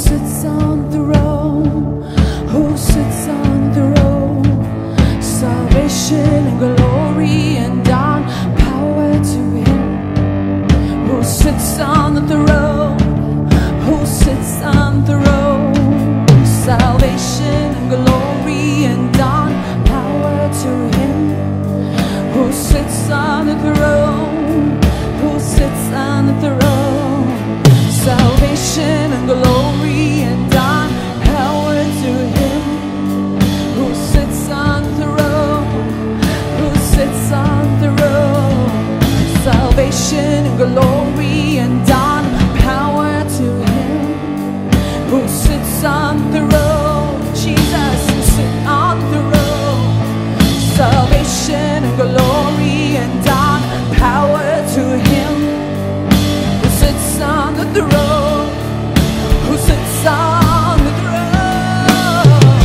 sits on the throne? Who sits on the throne? Salvation and glory and honor, power to Him. Who sits on the throne? Who sits on the throne? Salvation and glory and honor, power to Him. Who sits on the throne? Who sits on the throne? Salvation and glory and honor, power to Him. Who sits on the throne? Who sits on the throne? Salvation and glory and honor, power to Him. Who sits on the throne? Jesus, who sits on the throne? Salvation and glory and honor, power to Him. Who sits on the throne? Who sits on the throne?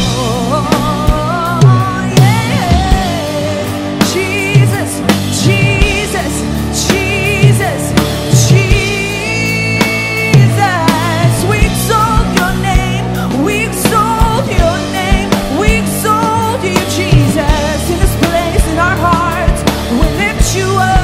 Yeah. Jesus, Jesus, Jesus, Jesus. We exalt your name. We exalt your name. We exalt you, Jesus. In this place, in our hearts, we lift you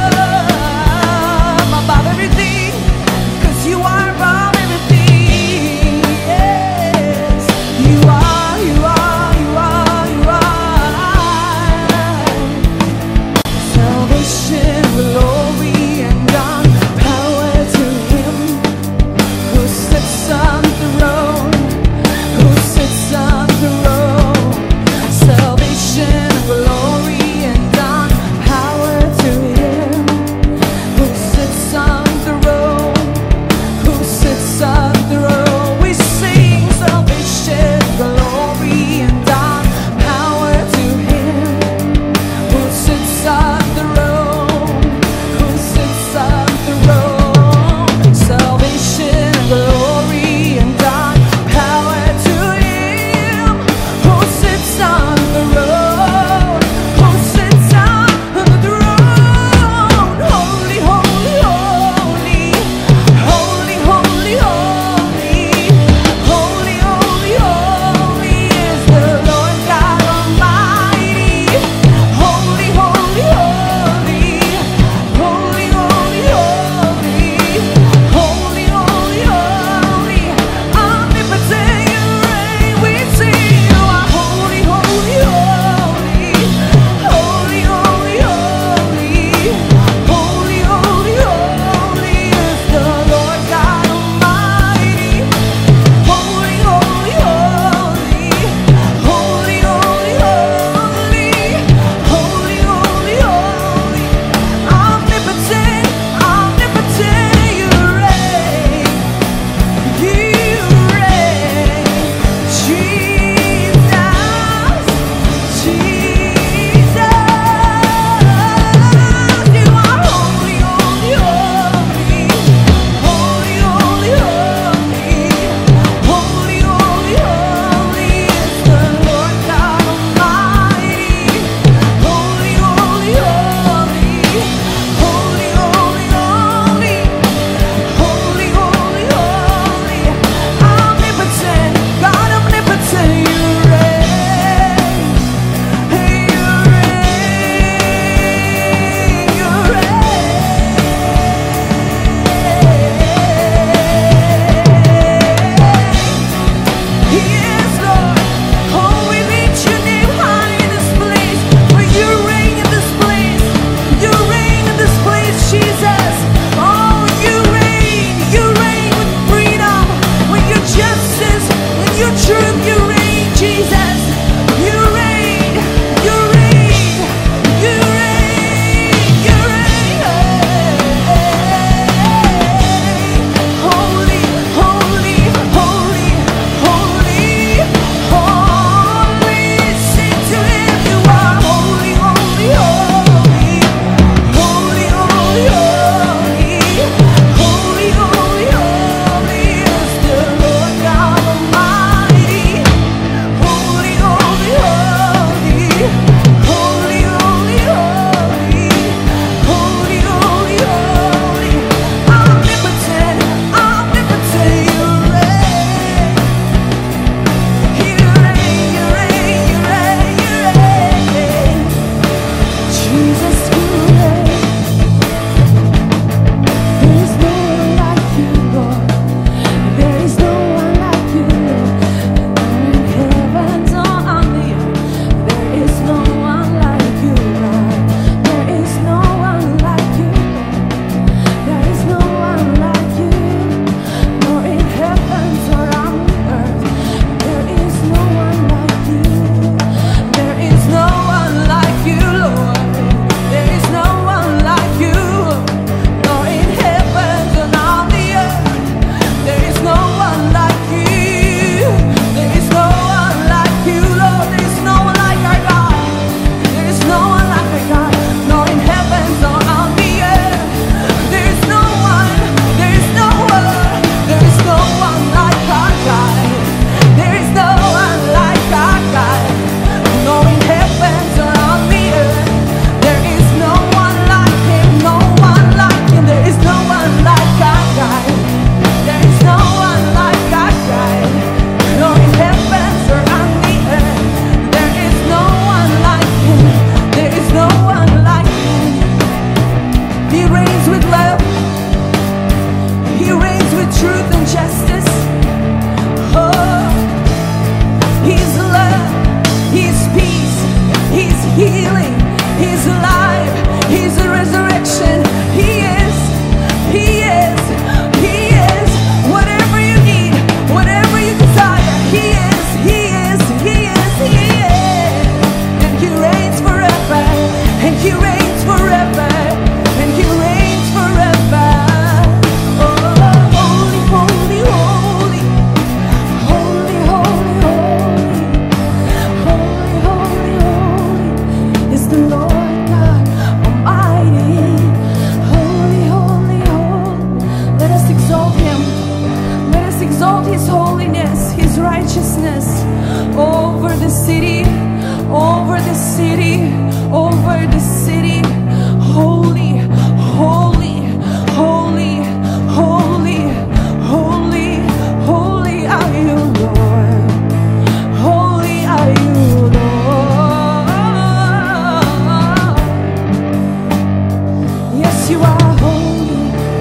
up above everything, 'cause you are above everything. Yes, you are, you are, you are, you are. Salvation, glory, and honor, power to Him. Who sits on the throne? Who sits on the throne? Salvation, glory, and honor, power to Him. Who sits on the throne? Who sits on the throne? We sing salvation, glory, and honor, power to Him. Who sits on the throne? Who sits on the throne? Salvation, glory, and honor, power to Him. Who sits on the throne? Who sits on the throne? Holy, holy, holy, holy, holy, holy, holy, holy, holy is the Lord God Almighty. Holy, holy, holy, holy, holy, holy, holy, holy, holy, omnipotent you reign. We sing you are holy, holy, holy, holy, holy, holy, holy, holy, holy is the Lord God Almighty. Holy, holy, holy, holy, holy, holy, holy, holy, holy, omnipotent, omnipotent, you reign, Jesus, Jesus, you are holy, holy, holy, holy, holy, holy, holy, holy is the Lord God Almighty. Holy, holy, holy, holy, holy, holy, holy, holy, holy, omnipotent, God omnipotent, you reign, you reign, you reign. Yes, Lord. Oh, we lift your name high in this place, for you reign in this place. You reign in this place, Jesus. Oh, you reign with freedom, with your justice, with your truth. You reign, Jesus. You reign, you reign, you reign, you reign. Holy, holy, holy, holy, holy. Sing to Him, you are holy, holy, holy, holy, holy, holy, holy, holy, holy is the Lord God Almighty. over the city. Holy, holy, holy, holy, holy, holy are you, Lord. Holy are you, Lord. Yes, you are holy.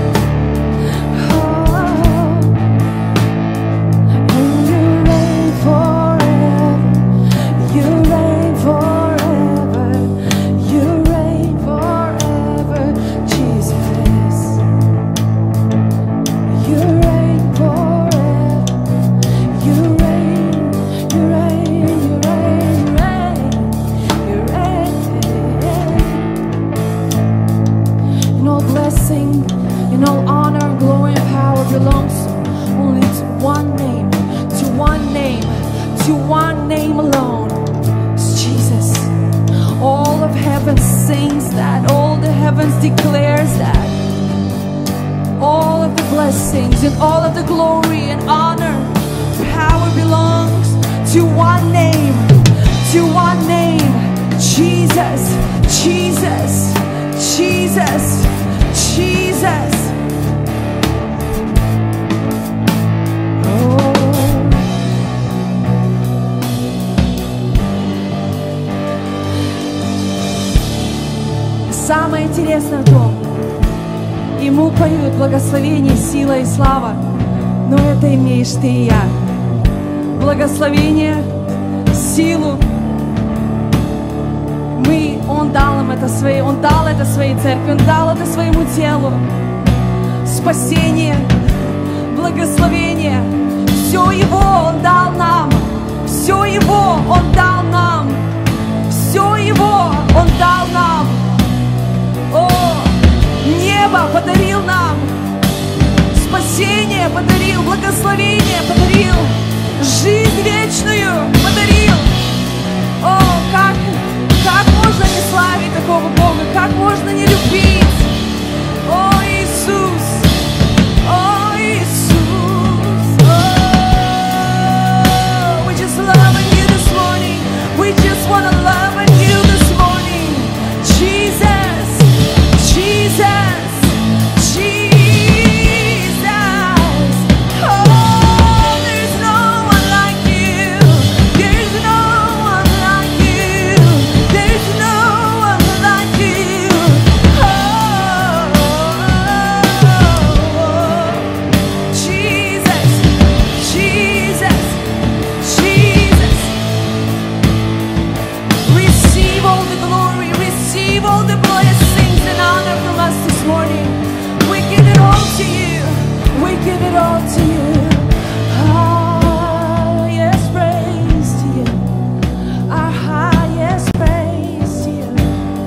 Oh, and you reign forever. You reign forever. You reign forever, Jesus. You reign forever. You reign, you reign, you reign, you reign, you reign. And all blessing, and all honor, glory, and power belongs only to one name, to one name, to one name alone. It's Jesus. All of heaven sings that. All the heavens declares that. All of the blessings and all of the glory and honor, power belongs to one name, to one name. Jesus, Jesus, Jesus, Jesus. Oh. Самое интересное в том, ему поют благословение, сила и слава, но это имеешь ты и я. Благословение, силу. Он дал им это своей, Он дал это своей церкви, Он дал это своему телу. Спасение, благословение, все Его Он дал нам, все Его Он дал нам, все Его Он дал нам. О, небо подарил нам, спасение подарил, благословение подарил, жизнь вечную подарил. О, как можно не славить такого Бога, как можно не любить. О, Иисус, о, Иисус. Oh, we just love you this morning. We just want to love you this morning. Jesus, Jesus, Jesus. Oh, there's no one like you. There's no one like you. There's no one like you. Oh, Jesus, Jesus, Jesus. Receive all the glory, receive all the blessings and honor from us this morning. We give it all to you. We give it all to you. Ah, yes, praise to you. Our highest praise to you.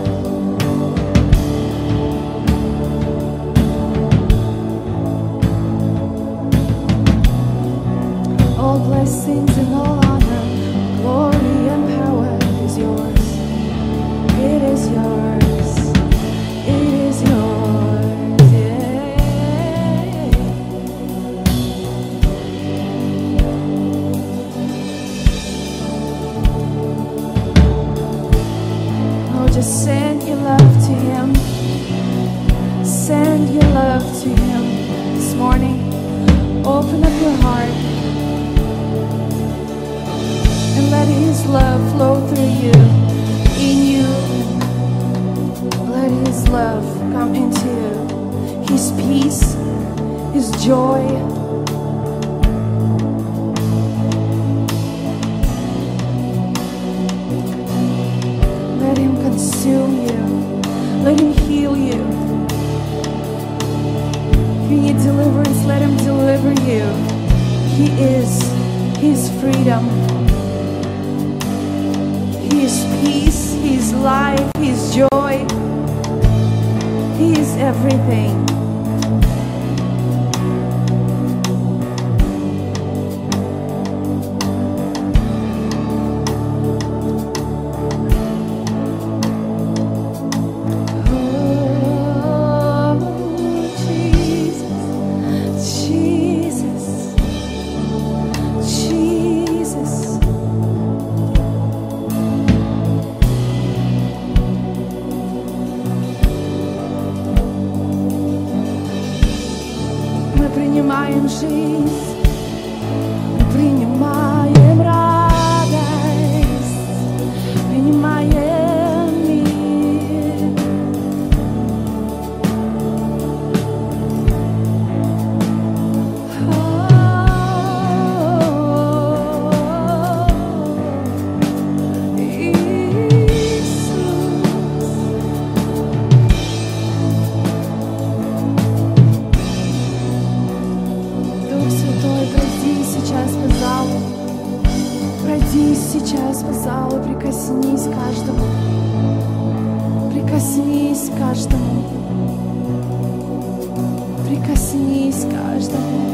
All blessings and all honor, glory and power is yours. It is yours. It is yours. Yeah. Oh, just send your love to Him. Send your love to Him this morning. Open up your heart and let His love flow through you, in you. Let His love come into you. His peace, His joy. Let Him consume you. Let Him heal you. If you need deliverance, let Him deliver you. He is His freedom. His peace, His life, His joy. He is everything. жизнь, мы принимаем радость, принимаем мир. Пройди сейчас по залу, прикоснись к каждому, прикоснись к каждому, прикоснись к каждому.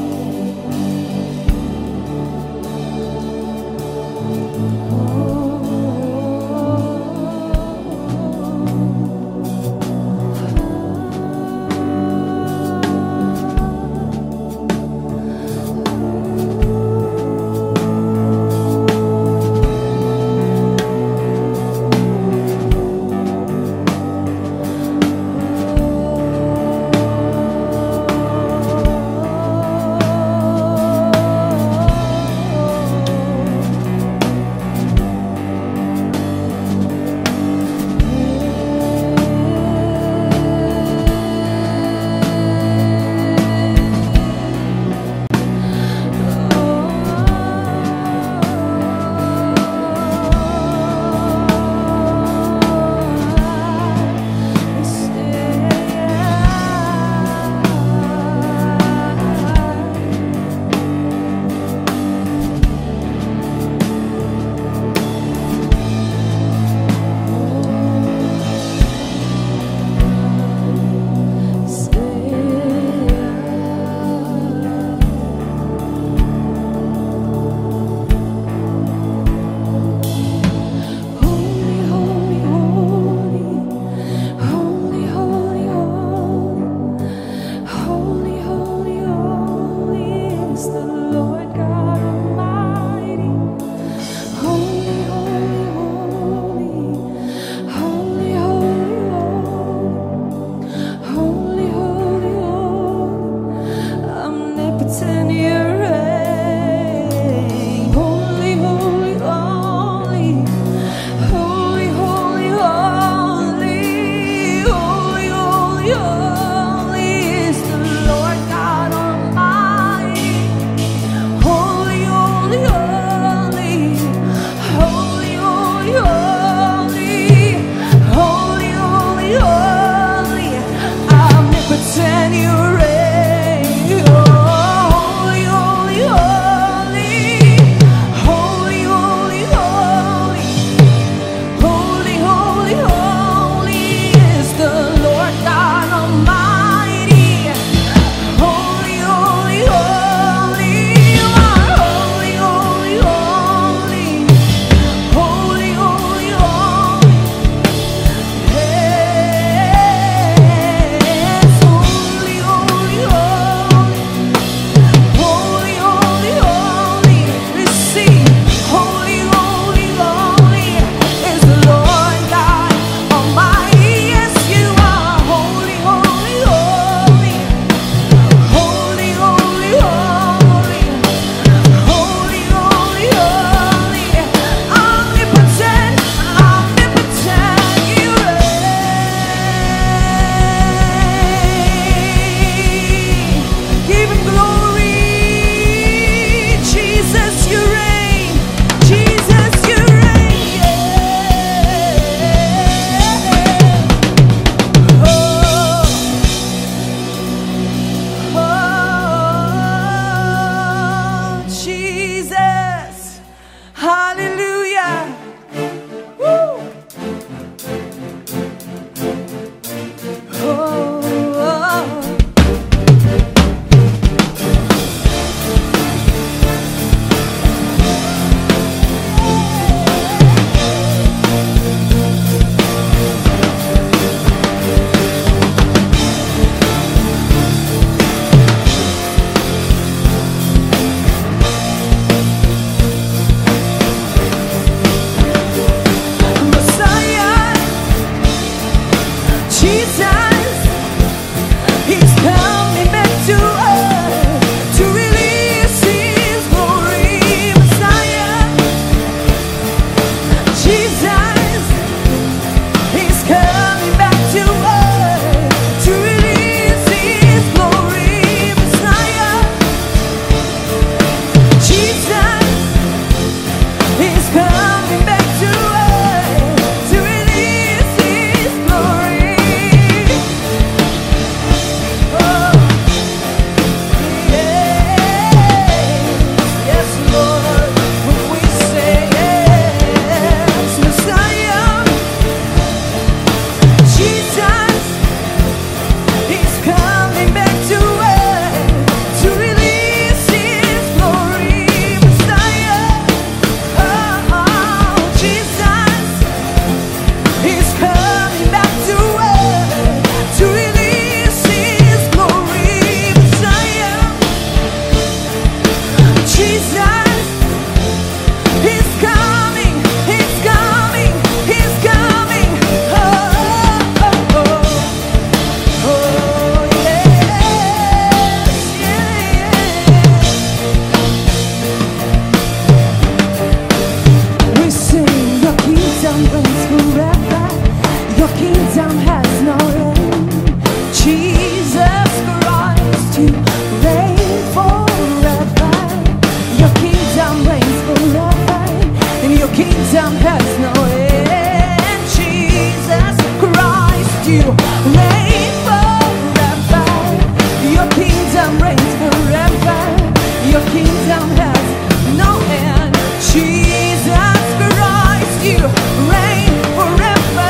kingdom has no end. Jesus Christ, you reign forever. Your kingdom reigns forever. Your kingdom has no end. Jesus Christ, you reign forever.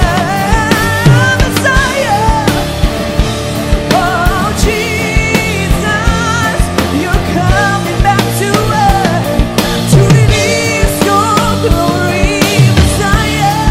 Messiah, oh Jesus, you're coming back to earth to release your glory. Messiah,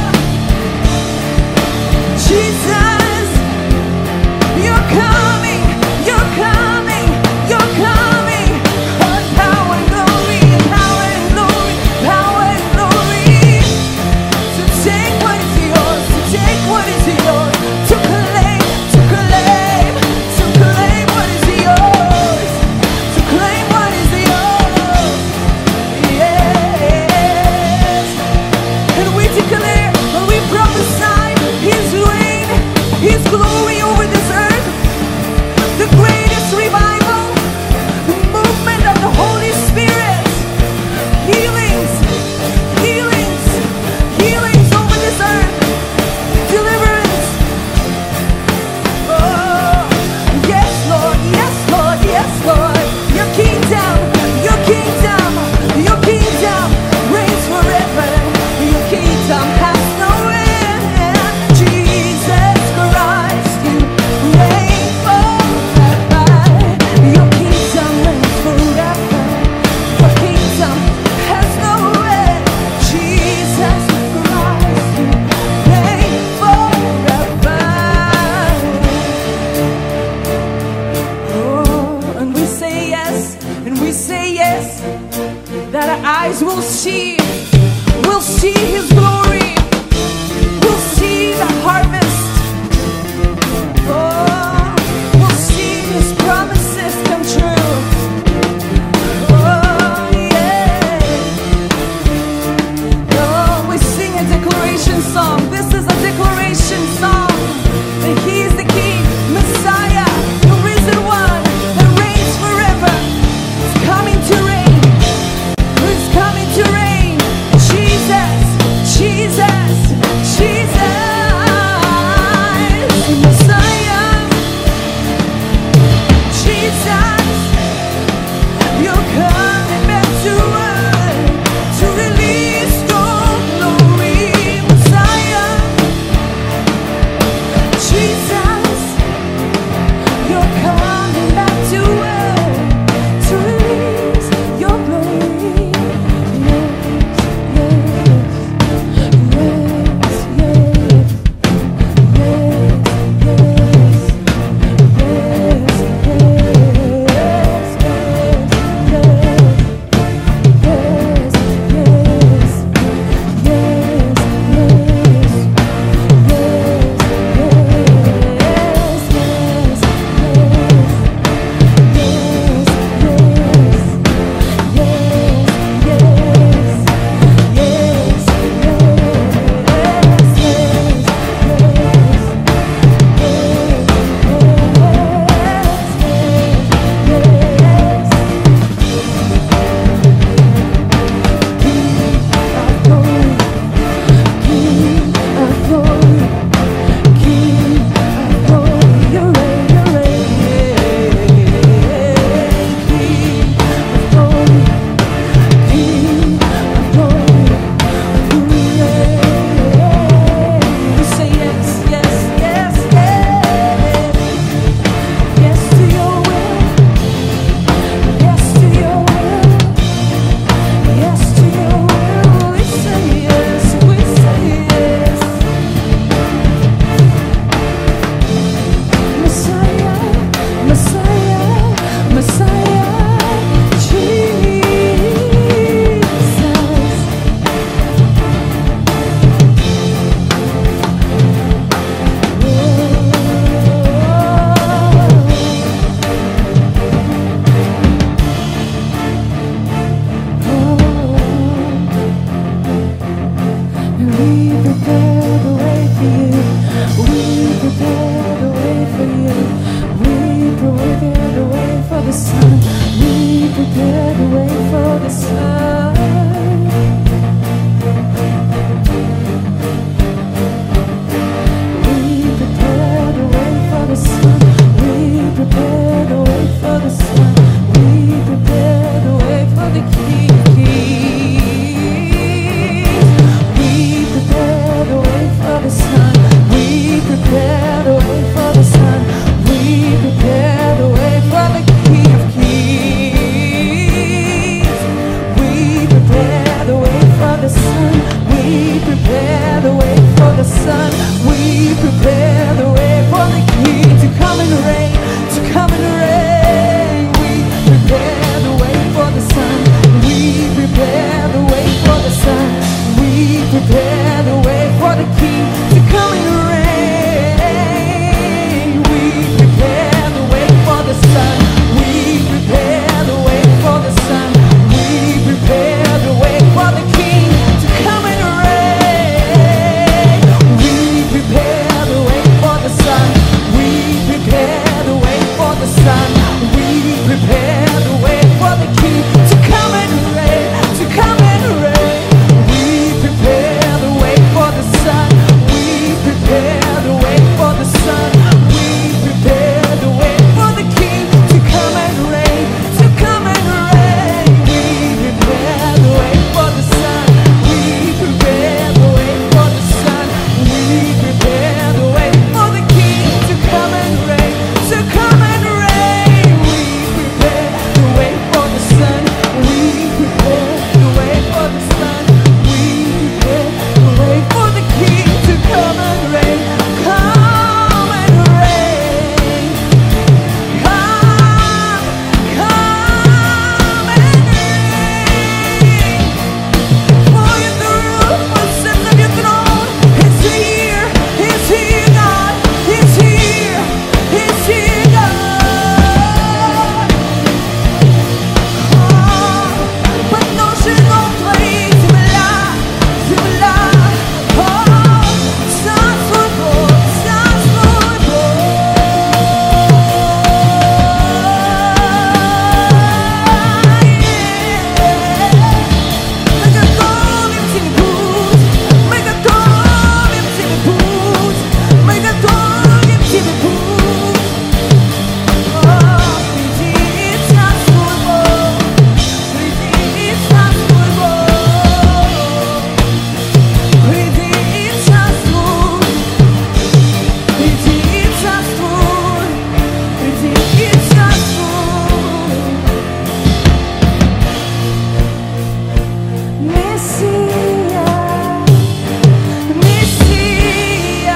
Jesus, you're coming, you're coming, you're coming. Oh, power and glory, power and glory, power and glory. To take what is yours, to take what is yours, to claim, to claim, to claim what is yours, to claim what is yours. Yes. And we declare, and we prophesy His reign, His glory over this earth, the greatest revival, the movement of the Holy Spirit, healings, healings, healings over this earth, deliverance. Oh, yes, Lord, yes, Lord, yes, Lord. Your kingdom, your kingdom, your kingdom reigns forever. Your kingdom has no end. Jesus Christ, you reign forever. Your kingdom reigns forever. Your kingdom has no end. Jesus Christ, you reign forever. Oh, and we say yes, and we say yes, that our eyes will see His glory, we'll see the harvest. Oh, we'll see His promises come true. Oh, yeah. Oh, we sing a declaration song. This is a declaration song that He is the King, Messiah, the risen one that reigns forever. He's coming to reign. Who's coming to reign? Jesus, Jesus. prepare the way for the King to come and reign. We prepare the way for the Son. We prepare the way for the Son. We prepare the way for the King to come and reign. We prepare the way for the Son. We prepare the way for the Son. We prepare the way for the King to come and reign, to come and reign. We prepare the way for the Son. We prepare the way for the Son. We prepare the way for the King to come and reign, to come and reign. We prepare the way for the Son. We prepare the way for the Son. We prepare the way for the King to come and reign, to come and reign. We prepare the way for the Son. We prepare the way for the Son. We prepare the way for the King to come and reign, come and reign. Come and reign. For in the room, footsteps of your throne. It's here, God. It's here, God. But no shit, no place to lie, to lie. Sans football, sans football. Make a goal, empty the boots. Make a goal, empty the boots. Make a goal, empty the boots. It's not football. It's not football. It's not food. It's not food. It's not food. Messiah, Messiah,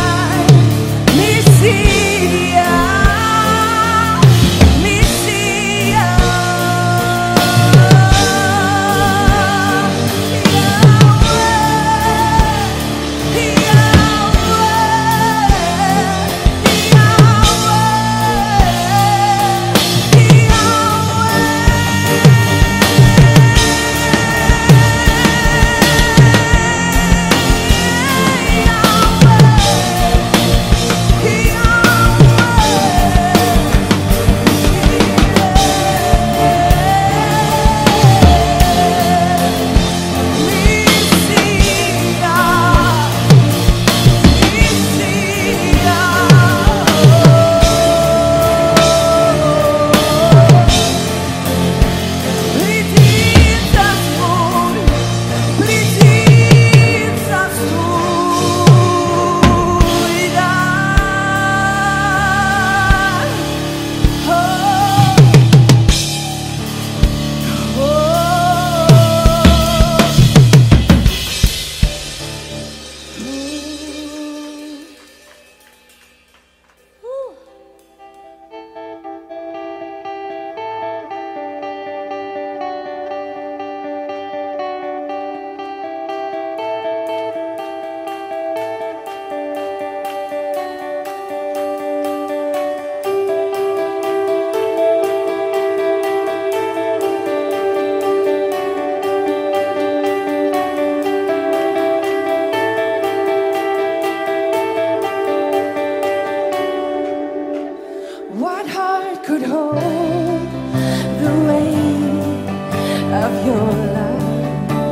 What heart could hold the weight of your love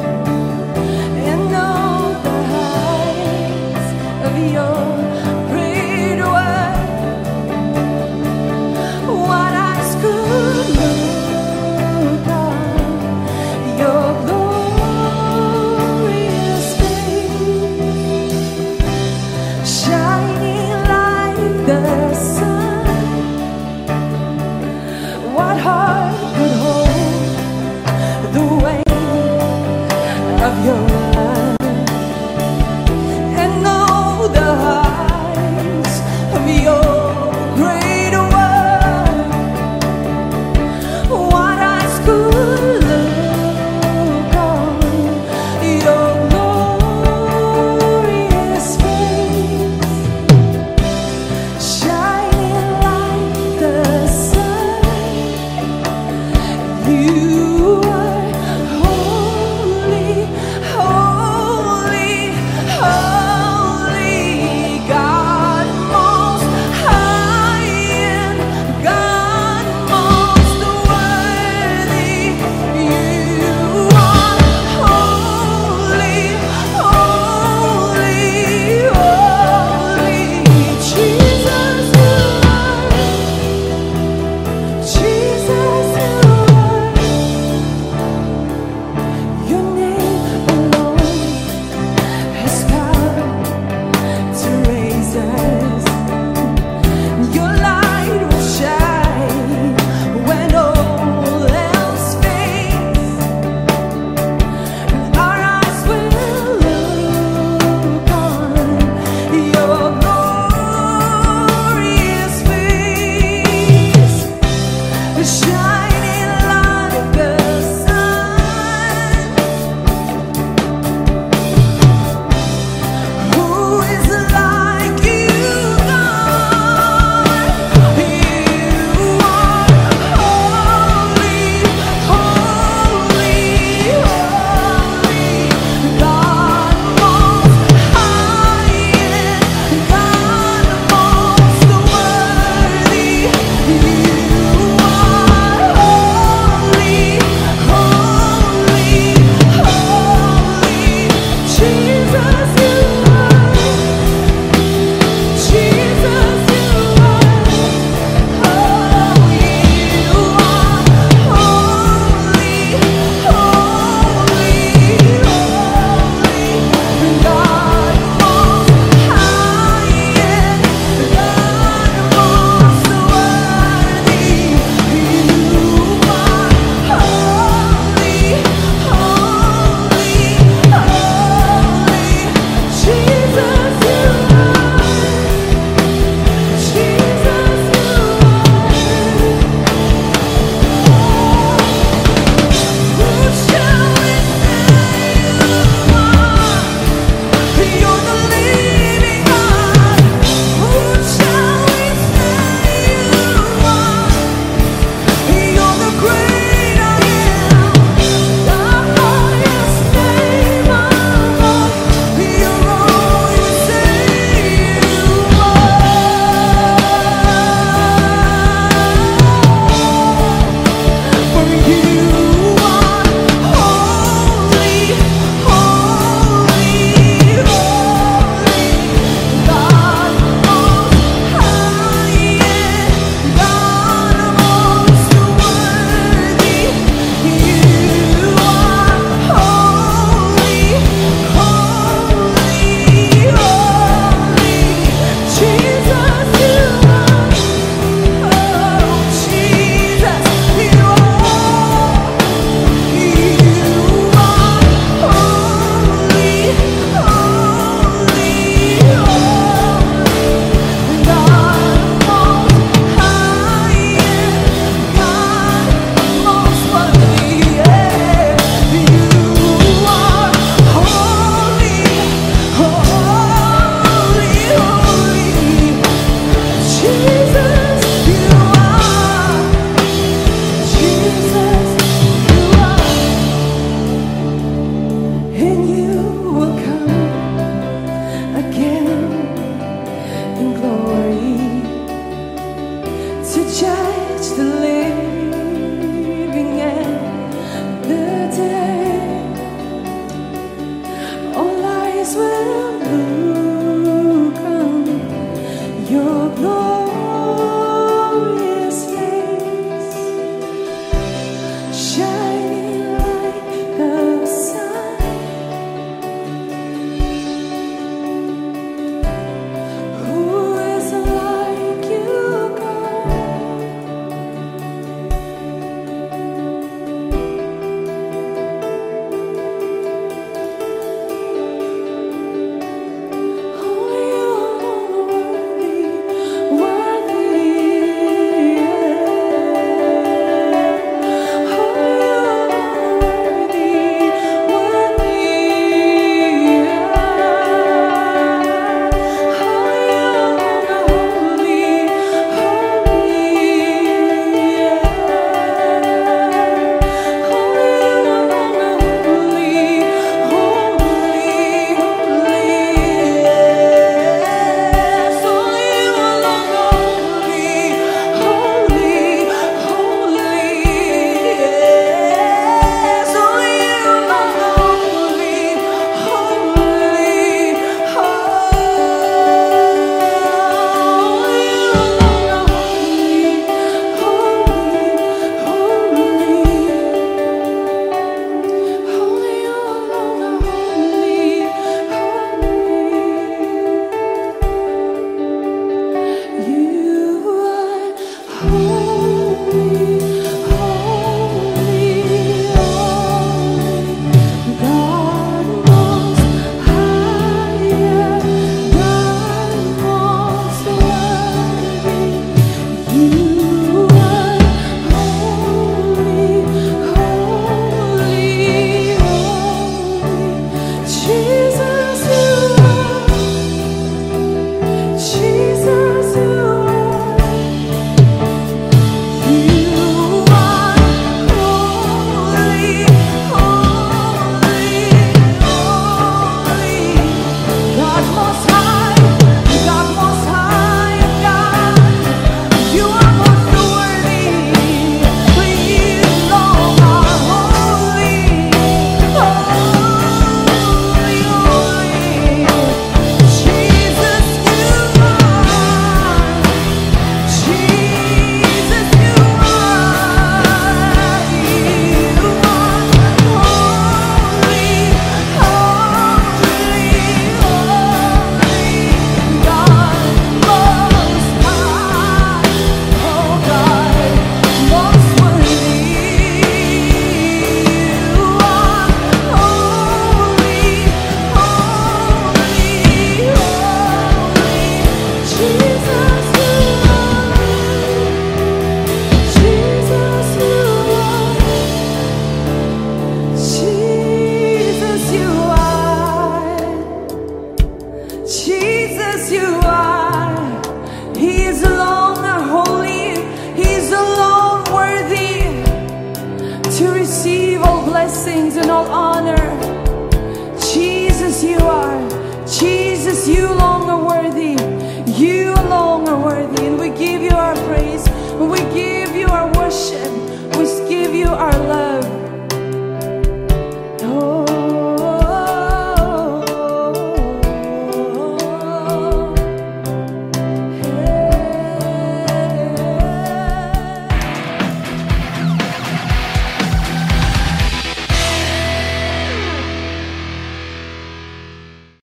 and know the heights of your great worth? What eyes could look on your glorious face, shining like the sun? What heart could hold the weight of your love?